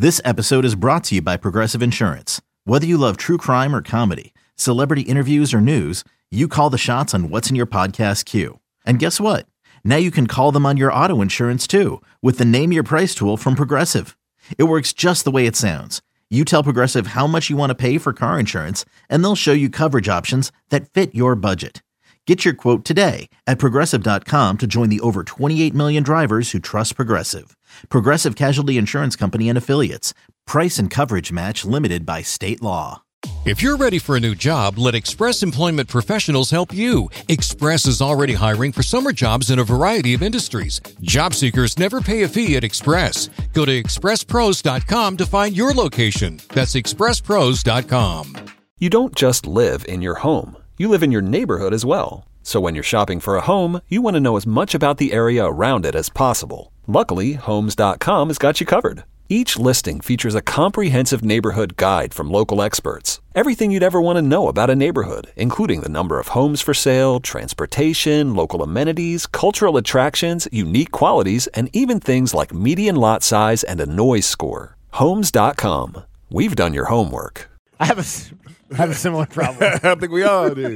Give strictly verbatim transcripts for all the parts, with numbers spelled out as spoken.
This episode is brought to you by Progressive Insurance. Whether you love true crime or comedy, celebrity interviews or news, you call the shots on what's in your podcast queue. And guess what? Now you can call them on your auto insurance too with the Name Your Price tool from Progressive. It works just the way it sounds. You tell Progressive how much you want to pay for car insurance, and they'll show you coverage options that fit your budget. Get your quote today at Progressive dot com to join the over twenty-eight million drivers who trust Progressive. Progressive Casualty Insurance Company and Affiliates. Price and coverage match limited by state law. If you're ready for a new job, let Express Employment Professionals help you. Express is already hiring for summer jobs in a variety of industries. Job seekers never pay a fee at Express. Go to express pros dot com to find your location. That's express pros dot com. You don't just live in your home. You live in your neighborhood as well. So when you're shopping for a home, you want to know as much about the area around it as possible. Luckily, homes dot com has got you covered. Each listing features a comprehensive neighborhood guide from local experts. Everything you'd ever want to know about a neighborhood, including the number of homes for sale, transportation, local amenities, cultural attractions, unique qualities, and even things like median lot size and a noise score. homes dot com. We've done your homework. I have a, I have a similar problem. I think we all do.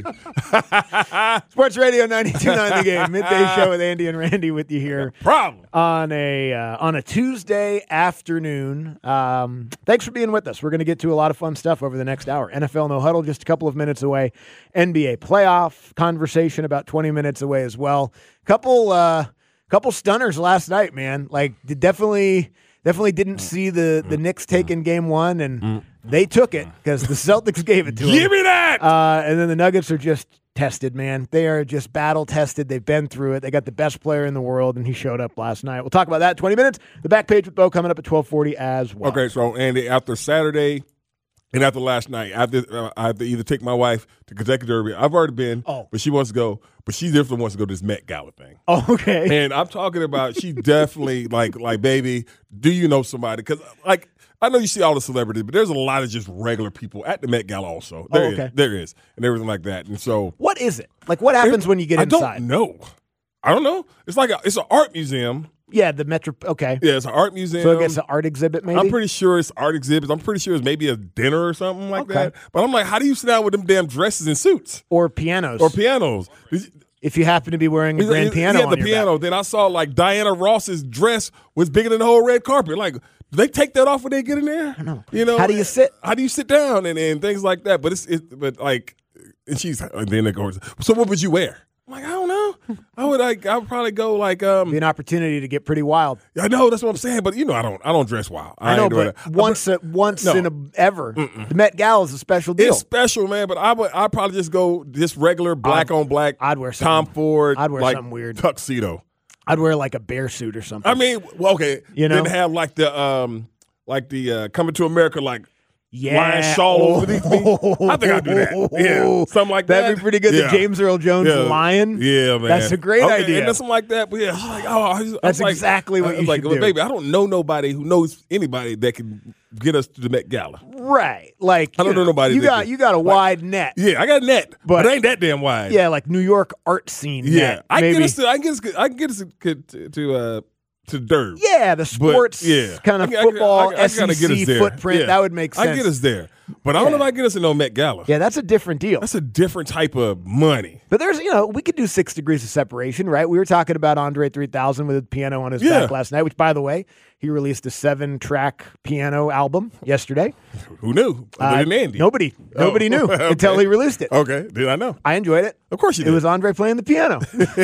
Sports Radio ninety-two point nine The Game, midday show with Andy and Randy with you here. Problem. On a uh, on a Tuesday afternoon. Um, thanks for being with us. We're going to get to a lot of fun stuff over the next hour. N F L No Huddle just a couple of minutes away. N B A playoff conversation about twenty minutes away as well. Couple uh, couple stunners last night, man. Like definitely definitely didn't see the the Knicks taking game one, and they took it because the Celtics gave it to them. Give me that! Uh, and then the Nuggets are just tested, man. They are just battle tested. They've been through it. They got the best player in the world, and he showed up last night. We'll talk about that in twenty minutes. The back page with Bo coming up at twelve forty as well. Okay, so Andy, after Saturday and after last night, I have to, uh, I have to either take my wife to Kentucky Derby. I've already been, oh. but she wants to go. But she definitely wants to go to this Met Gala thing. Oh, okay. And I'm talking about she definitely like like baby. Do you know somebody? Because like. I know you see all the celebrities, but there's a lot of just regular people at the Met Gala also. There oh, okay. is, there is, and everything like that. And so, what is it? Like, what happens when you get I inside? I don't know. I don't know. It's like a, it's an art museum. Yeah, the Metro. Okay. Yeah, it's an art museum. So I guess an art exhibit, maybe. I'm pretty sure it's art exhibits. I'm pretty sure it's maybe a dinner or something like okay. that. But I'm like, how do you sit down with them damn dresses and suits or pianos or pianos? If you happen to be wearing a grand piano, yeah, on the your piano. back. Then I saw like Diana Ross's dress was bigger than the whole red carpet. Like, do they take that off when they get in there? I don't know. You know, how do you sit? How do you sit down and, and things like that? But it's it, but like, and she's and then it goes. So what would you wear? I'm like, I don't know. I would like I would probably go like um be an opportunity to get pretty wild. I know that's what I'm saying, but you know I don't I don't dress wild. I, I know, ain't doing but that. once but, a, once no. in a ever, Mm-mm. the Met Gala is a special deal. It's special, man. But I would I probably just go just regular black I'd, on black. I'd wear Tom something, Ford. I'd wear like, something weird tuxedo. I'd wear like a bear suit or something. I mean, well, okay, you know, then have like the um like the uh, Coming to America like. Yeah. Lion shawl oh. over these things. I think I'd do that. Yeah. Something like that. That'd be pretty good. Yeah. The James Earl Jones yeah. lion. Yeah, man. That's a great okay, idea. And something like that. But yeah, like, oh, I was, that's I was exactly like, what I you was like, should well, do. baby, I don't know nobody who knows anybody that can get us to the Met Gala. Right. Like, I don't you know, know nobody. You that got can, you got a like, wide net. Yeah, I got a net, but, but it ain't that damn wide. Yeah, like New York art scene. Yeah, net, I maybe. get us. To, I get us. I get us to to uh, to Derby. Yeah, the sports but, yeah. kind of I, I, football I, I, I S E C get footprint. Yeah. That would make sense. I get us there, but I don't yeah. know if I get us in no Met Gala. Yeah, that's a different deal. That's a different type of money. But there's, you know, we could do six degrees of separation, right? We were talking about Andre three thousand with a piano on his yeah. back last night, which, by the way, he released a seven-track piano album yesterday. Who knew? Uh, Didn't Andy? Nobody. Nobody oh. knew okay. until he released it. Okay. Did I know? I enjoyed it. Of course you did. It was Andre playing the piano.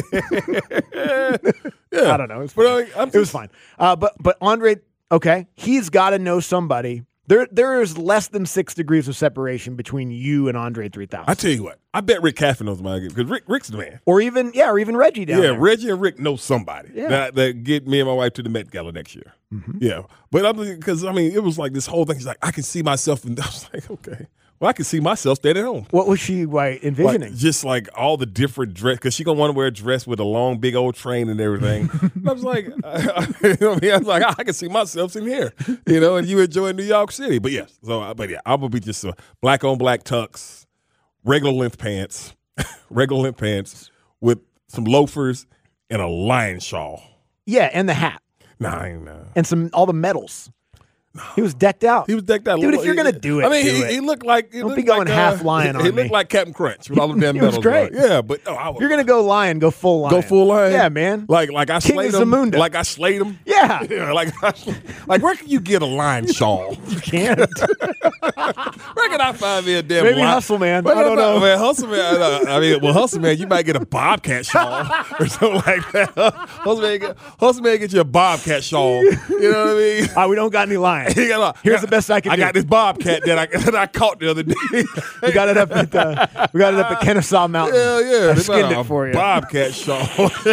yeah. I don't know. It was but fine. I, I'm just, it was fine. Uh, but, but Andre, okay, he's got to know somebody. There, there is less than six degrees of separation between you and Andre three thousand. I tell you what, I bet Rick Caffey knows my because Rick, Rick's the man. Or even, yeah, or even Reggie down yeah, there. Reggie and Rick know somebody Yeah. that, that get me and my wife to the Met Gala next year. Mm-hmm. Yeah, but I'm because I mean it was like this whole thing. She's like, I can see myself, and I was like, okay, well, I can see myself staying at home. What was she like, envisioning? Like, just like all the different dress, because she gonna want to wear a dress with a long, big old train and everything. And I was like, I, I, you know what I mean? I was like, I can see myself in here, you know, and you enjoy New York City. But yes, so but yeah, I'm gonna be just a black on black tux, regular length pants, regular length pants with some loafers and a lion shawl. Yeah, and the hat. Nah, I ain't, uh, And some all the medals. He was decked out. He was decked out. Dude, if you're gonna do it, I mean, do he, it. he looked like he Don't looked be going like, half uh, lion He, on he looked me. like Captain Crunch with all the damn He was medals. great. on. Yeah, but oh, I If was, you're gonna go lion, go full lion. go full lion. Yeah, man. Like like I King slayed of him. Zamunda. Like I slayed him. Yeah. Yeah, like like where can you get a lion shawl? You can't. Where can I find me a damn Maybe lion? Hustle Man. But I don't know. Man, Hustle Man. Uh, I mean, well, Hustle Man, you might get a Bobcat shawl or something like that. Hustle Man, get, Hustle Man, get you a Bobcat shawl. You know what I mean? Ah, we don't got any lion. He got a- Here's the best I can I do. got this Bobcat that I that I caught the other day. We got it up at uh, we got it up at Kennesaw Mountain. Hell yeah, I They skinned got it a for you. Bobcat shawl.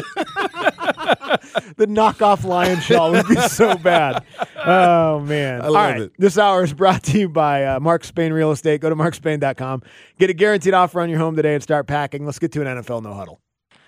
The knockoff lion shawl would be so bad. Oh, man. I All love right. it. This hour is brought to you by uh, Mark Spain Real Estate. Go to mark spain dot com. Get a guaranteed offer on your home today and start packing. Let's get to an N F L No Huddle.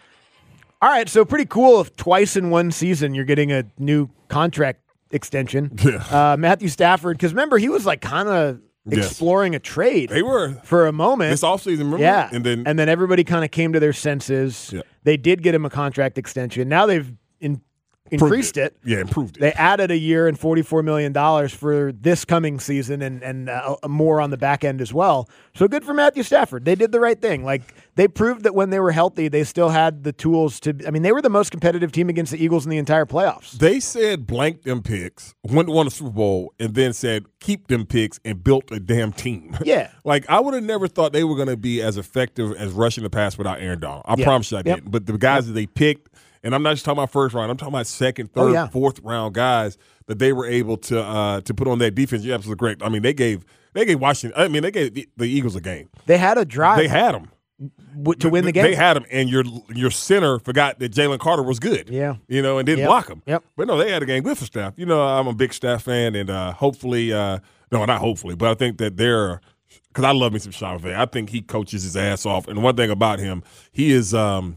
All right. So pretty cool if twice in one season you're getting a new contract extension. Yeah. Uh, Matthew Stafford, because remember, he was like kind of Yes. exploring a trade They were for a moment. this offseason, remember? Yeah. And then and then everybody kind of came to their senses. Yeah. They did get him a contract extension. Now they've in, increased it. Yeah, improved it. They added a year and forty-four million dollars for this coming season and, and uh, more on the back end as well. So good for Matthew Stafford. They did the right thing. Like, they proved that when they were healthy, they still had the tools to – I mean, they were the most competitive team against the Eagles in the entire playoffs. They said blank them picks, went won a Super Bowl, and then said keep them picks and built a damn team. Yeah. Like, I would have never thought they were going to be as effective as rushing the pass without Aaron Donald. I Yeah. promise you I Yep. didn't. But the guys that they picked, and I'm not just talking about first round, I'm talking about second, third, Oh, yeah. fourth round guys that they were able to uh, to put on that defense. You're absolutely correct. I mean, they gave they gave Washington. I mean, they gave the, the Eagles a game. They had a drive They had them. w- to win the game. They had him, and your your center forgot that Jalen Carter was good. Yeah. you know, and didn't Yep. block him. Yep. But no, they had a game good for Staff. You know, I'm a big Staff fan, and uh, hopefully, uh, no, not hopefully, but I think that they're because I love me some Sean McVay. I think he coaches his ass off, and one thing about him, he is. Um,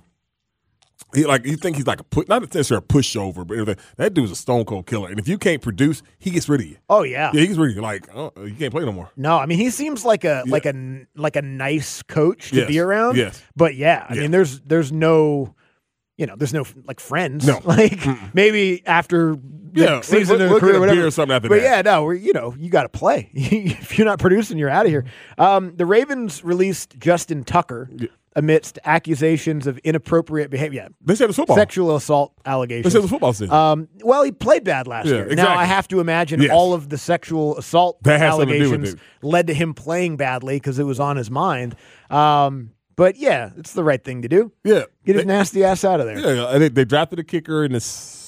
He like you think he's like a put not necessarily a pushover, but everything. That dude's a stone cold killer. And if you can't produce, he gets rid of you. Oh, yeah. Yeah, he gets rid of you. Like oh, you can't play no more. No, I mean he seems like a like a like a nice coach to Yes. be around. Yes. But yeah, I Yeah. mean there's there's no you know, there's no like friends. No. Like maybe after the Yeah, season we'll- of we'll the career get a or whatever. beer or something after but that. yeah, no, we're, you know, you got to play. If you're not producing, you're out of here. Um, the Ravens released Justin Tucker amidst accusations of inappropriate behavior. Yeah, They said it's football. sexual assault They allegations. said it was football season. Um, well, he played bad last Yeah, year. Now, exactly. I have to imagine Yes. all of the sexual assault That has something to do with allegations it. led to him playing badly because it was on his mind. Um, but, yeah, it's the right thing to do. yeah, Get his They- nasty ass out of there. Yeah, and they, they drafted a kicker in the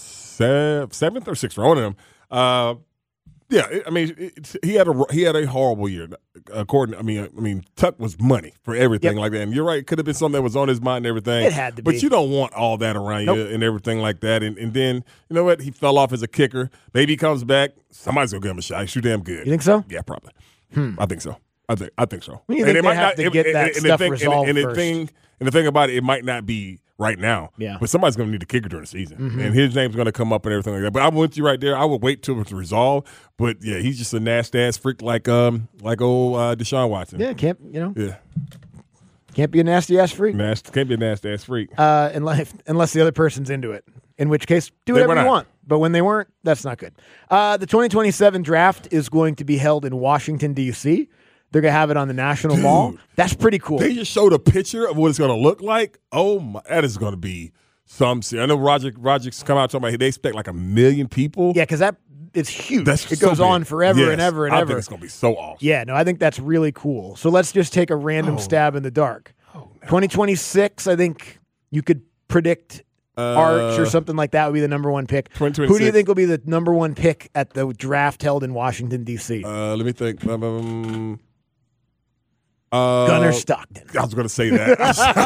se- seventh or sixth round. One of them. Uh, yeah, it- I mean, it's, he had a he had a horrible year. According, I mean, I mean, Tuck was money for everything Yep. like that. And you're right, it could have been something that was on his mind and everything. It had to but be. you don't want all that around you Nope. and everything like that. And and then you know what? He fell off as a kicker. Maybe he comes back. Somebody's gonna give him a shot. He's too damn good. You think so? Yeah, probably. I think so. I think I think so. Well, you And think it they might have to it- get and- that and the stuff thing- and- resolved and the first. thing and the thing about it, it might not be right now. Yeah. But somebody's going to need a kicker during the season, Mm-hmm. and his name's going to come up and everything like that. But I'm with you right there. I would wait till it's resolved. But yeah, he's just a nasty ass freak like um like old uh, Deshaun Watson. Yeah, can't, you know, Yeah. can't be a nasty ass freak Nasty, can't be a nasty ass freak. uh, unless, unless the other person's into it, in which case, do They whatever were you not. want. But when they weren't, that's not good. Uh, the twenty twenty-seven draft is going to be held in Washington, D C They're going to have it on the National Mall. That's pretty cool. They just showed a picture of what it's going to look like. Oh my, that is going to be some. I know Roger Roger's come out talking about they expect like a million people. Yeah, because that it's huge. That's it so goes big. on forever Yes, and ever and I ever. think it's going to be so awesome. Yeah, no, I think that's really cool. So let's just take a random stab in the dark. twenty twenty-six, I think you could predict Arch or something like that would be the number one pick. Who do you twenty twenty-six. think will be the number one pick at the draft held in Washington, D C? Uh, let me think. Um, uh, Gunnar Stockton. I was going to say that.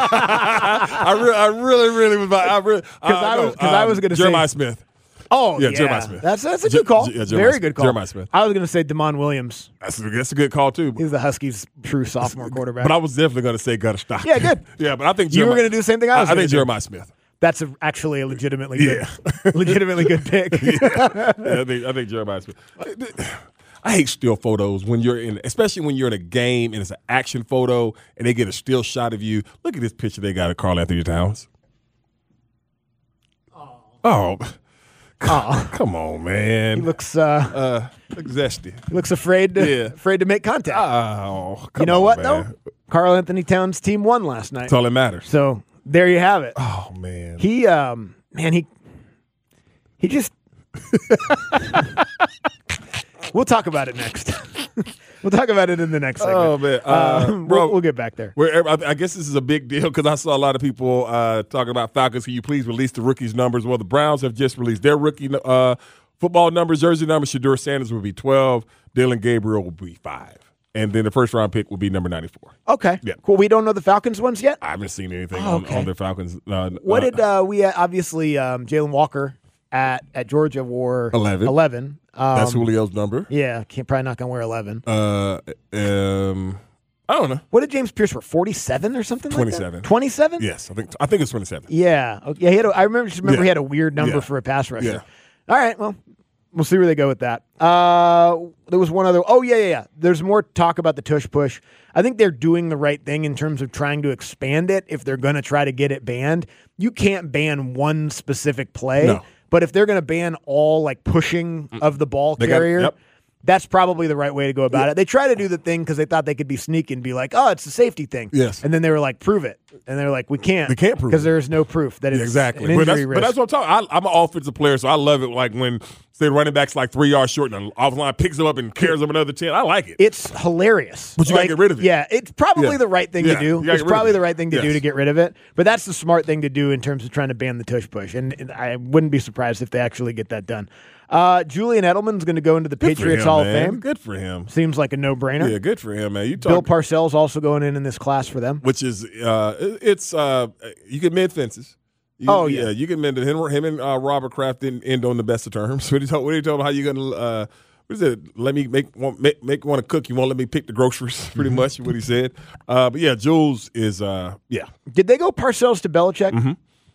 I, re- I really, really was about. I really because I was- 'cause I was gonna say- Jeremiah Smith. Oh, Yeah, yeah. Jeremiah Smith. That's, that's a Je- good call. Je- yeah, Jeremiah Very Smith. good call. Jeremiah Smith. I was going to say Damon Williams. That's a, that's a good call too. He's the Huskies' true sophomore quarterback. But I was definitely going to say Gunnar Stockton. Yeah, good. yeah, but I think You were Jeremiah- gonna do the same thing I was I, gonna think do. Jeremiah Smith. That's a, actually a legitimately good, Yeah. legitimately good pick. yeah, I think I think Jeremiah Smith. I hate still photos when you're in, especially when you're in a game and it's an action photo and they get a still shot of you. Look at this picture they got of Karl Anthony Towns. Oh, Oh, Come on, man. he looks uh, uh, look zesty. he looks afraid to Yeah. afraid to make contact. Oh, come you know on, what man. though? Carl Anthony Towns' team won last night. That's all that matters. So there you have it. Oh man. He, um, man, he, he just. We'll talk about it next. We'll talk about it in the next segment. Oh man, uh, Uh, bro, we'll, we'll get back there. Where I I guess this is a big deal because I saw a lot of people uh, talking about Falcons. Can you please release the rookies' numbers? Well, the Browns have just released their rookie uh, football numbers, jersey numbers. Shedeur Sanders will be twelve. Dylan Gabriel will be five. And then the first round pick will be number ninety-four. Okay, Yeah. cool. We don't know the Falcons ones yet. I haven't seen anything Oh, on, okay. on their Falcons. Uh, What uh, did uh, we uh, obviously um, Jalen Walker at at Georgia wore eleven. Eleven. Um, That's Julio's number. Yeah, can't probably not gonna wear eleven. Uh, um, I don't know. What did James Pierce wear? Forty-seven or something twenty-seven. like that? Twenty-seven. Yes, I think I think it's twenty-seven. Yeah. Okay. Yeah. He had a, I remember. Just remember Yeah. he had a weird number Yeah. for a pass rusher. Yeah. All right. Well, we'll see where they go with that. Uh, there was one other. Oh yeah, yeah, yeah. There's more talk about the tush push. I think they're doing the right thing in terms of trying to expand it. If they're going to try to get it banned, you can't ban one specific play. No. But if they're going to ban all like pushing of the ball They got- carrier. yep. That's probably the right way to go about it. They try to do the thing because they thought they could be sneaky and be like, oh, it's a safety thing. Yes. And then they were like, prove it. And they're like, we can't. They can't prove Because it. there is no proof that it's Yeah, exactly. an But injury that's, risk. but that's what I'm talking. I, I'm an offensive player, so I love it. Like when say the running back's like three yards short and the offensive line picks him up and carries him another ten. I like it. It's hilarious. But you gotta get rid of it. Yeah, it's probably Yeah. the right thing Yeah, to do. you gotta It's get rid of probably it. the right thing to do Yes. to get rid of it. But that's the smart thing to do in terms of trying to ban the tush push. And, and I wouldn't be surprised if they actually get that done. Uh, Julian Edelman's going to go into the Good for Patriots him, Hall man. of Fame. Good for him. Seems like a no-brainer. Yeah, good for him, man. You Bill talk, Parcells also going in in this class for them. which is uh, it- it's uh, you can mend fences. You, Oh, yeah. you can mend it. Him, him and uh, Robert Kraft didn't end on the best of terms. What are you talking? What are you talking about? How you gonna? Uh, what is it? Let me make want make, make want to cook. You won't let me pick the groceries. Pretty much what he said. Uh, but yeah, Jules is uh, yeah. Did they go Parcells to Belichick? Mm-hmm.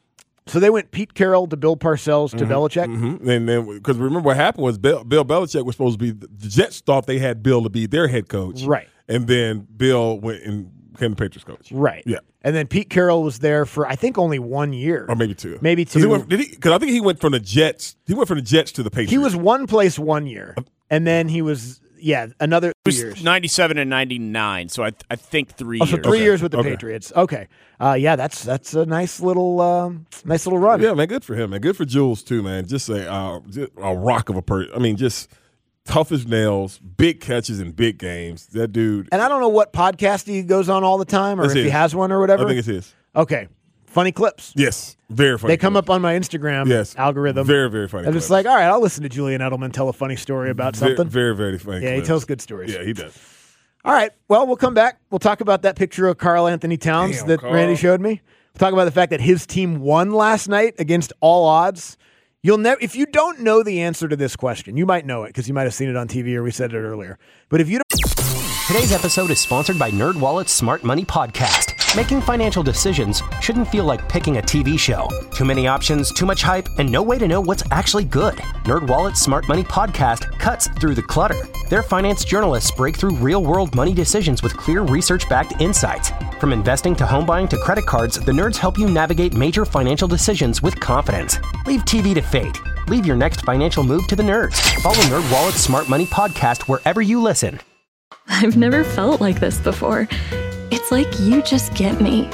So they went Pete Carroll to Bill Parcells to Belichick? Mm-hmm. And then because remember what happened was Bill, Bill Belichick was supposed to be the Jets thought they had Bill to be their head coach, Right. And then Bill went and became the Patriots coach, Right. Yeah. And then Pete Carroll was there for, I think, only one year. Or maybe two. Maybe 'Cause he two. went- did he? Because I think he went from the Jets. He went from the Jets to the Patriots. He was one place one year. And then he was, yeah, another It two was years. ninety-seven and ninety-nine, so I th- I think three Oh, so years. three Okay. years with the Okay. Patriots. Okay. Uh, yeah, that's that's a nice little um, nice little run. Yeah, man. Good for him, man. Good for Jules too, man. Just a uh, just a rock of a person. I mean, just tough as nails, big catches in big games. That dude. And I don't know what podcast he goes on all the time or That's if he his. has one or whatever. I think it's his. Okay. Funny clips. Yes, very funny. They come clip. up on my Instagram Yes, algorithm. Very, very funny. I'm just clip. like, all right, I'll listen to Julian Edelman tell a funny story about Very, something. very, very funny. Yeah, he clips. tells good stories. Yeah, he does. All right. Well, we'll come back. We'll talk about that picture of Carl Anthony Towns Damn, that Carl. Randy showed me. We'll talk about the fact that his team won last night against all odds. You'll never, if you don't know the answer to this question, you might know it because you might have seen it on T V or we said it earlier. But if you don't, Today's episode is sponsored by NerdWallet's Smart Money Podcast. Making financial decisions shouldn't feel like picking a T V show. Too many options, too much hype, and no way to know what's actually good. NerdWallet's Smart Money Podcast cuts through the clutter. Their finance journalists break through real-world money decisions with clear research-backed insights. From investing to home buying to credit cards, the nerds help you navigate major financial decisions with confidence. Leave T V to fate. Leave your next financial move to the nerds. Follow NerdWallet's Smart Money Podcast wherever you listen. I've never felt like this before. It's like you just get me.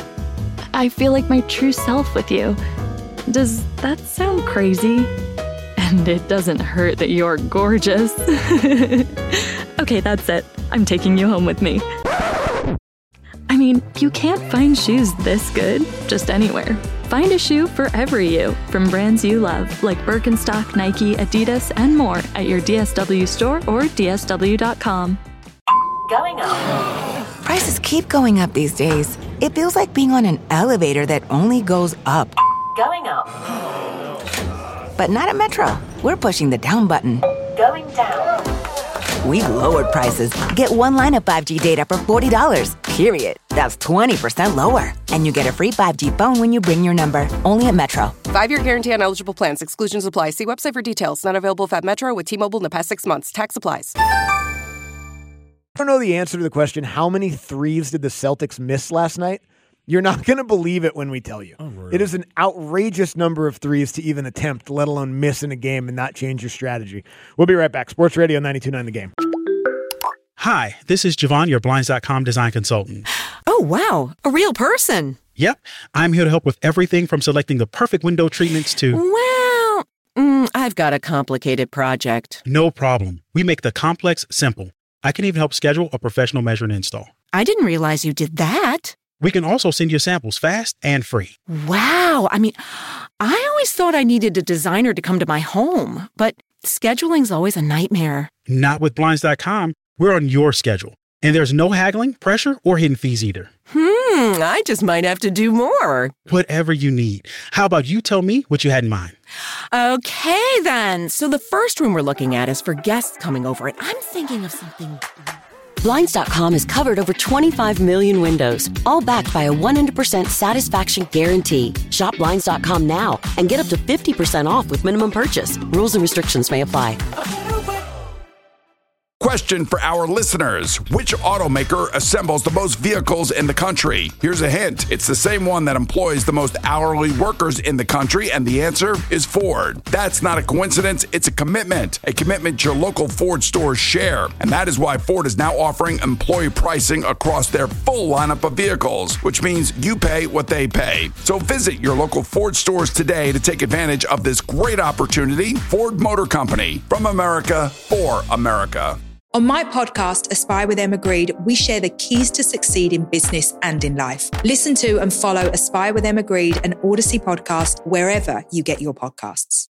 I feel like my true self with you. Does that sound crazy? And it doesn't hurt that you're gorgeous. Okay, that's it. I'm taking you home with me. I mean, you can't find shoes this good just anywhere. Find a shoe for every you from brands you love, like Birkenstock, Nike, Adidas, and more at your D S W store or D S W dot com. Going up. Prices keep going up these days. It feels like being on an elevator that only goes up. Going up. But not at Metro. We're pushing the down button. Going down. We've lowered prices. Get one line of five G data for forty dollars, period. That's twenty percent lower. And you get a free five G phone when you bring your number. Only at Metro. Five-year guarantee on eligible plans. Exclusions apply. See website for details. Not available at Metro with T-Mobile in the past six months. Tax applies. I don't know the answer to the question, how many threes did the Celtics miss last night? You're not going to believe it when we tell you. Oh, it is an outrageous number of threes to even attempt, let alone miss in a game and not change your strategy. We'll be right back. Sports Radio ninety-two point nine The Game. Hi, this is Javon, your Blinds dot com design consultant. Oh, wow. A real person. Yep. I'm here to help with everything from selecting the perfect window treatments to... Well, mm, I've got a complicated project. No problem. We make the complex simple. I can even help schedule a professional measure and install. I didn't realize you did that. We can also send you samples fast and free. Wow. I mean, I always thought I needed a designer to come to my home, but scheduling's always a nightmare. Not with Blinds dot com. We're on your schedule. And there's no haggling, pressure, or hidden fees either. Hmm, I just might have to do more. Whatever you need. How about you tell me what you had in mind? Okay, then. So the first room we're looking at is for guests coming over, and I'm thinking of something... Blinds dot com has covered over twenty-five million windows, all backed by a one hundred percent satisfaction guarantee. Shop Blinds dot com now and get up to fifty percent off with minimum purchase. Rules and restrictions may apply. Question for our listeners. Which automaker assembles the most vehicles in the country? Here's a hint. It's the same one that employs the most hourly workers in the country, and the answer is Ford. That's not a coincidence. It's a commitment. A commitment your local Ford stores share. And that is why Ford is now offering employee pricing across their full lineup of vehicles, which means you pay what they pay. So visit your local Ford stores today to take advantage of this great opportunity. Ford Motor Company, from America, for America. On my podcast, Aspire with Emma Grede, we share the keys to succeed in business and in life. Listen to and follow Aspire with Emma Grede, an Odyssey podcast, wherever you get your podcasts.